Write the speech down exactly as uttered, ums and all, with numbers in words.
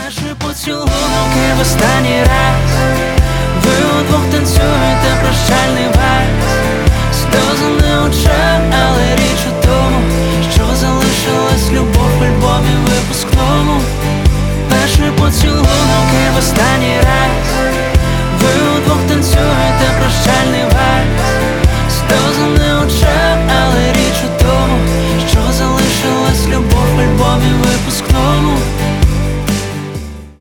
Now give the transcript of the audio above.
Перший поцілунок і в останній раз. Ви удвох танцюєте прощальний вальс. Сльози на очах, але річ у тому, що залишилась любов в альбомі випускному. Перший поцілунок і в останній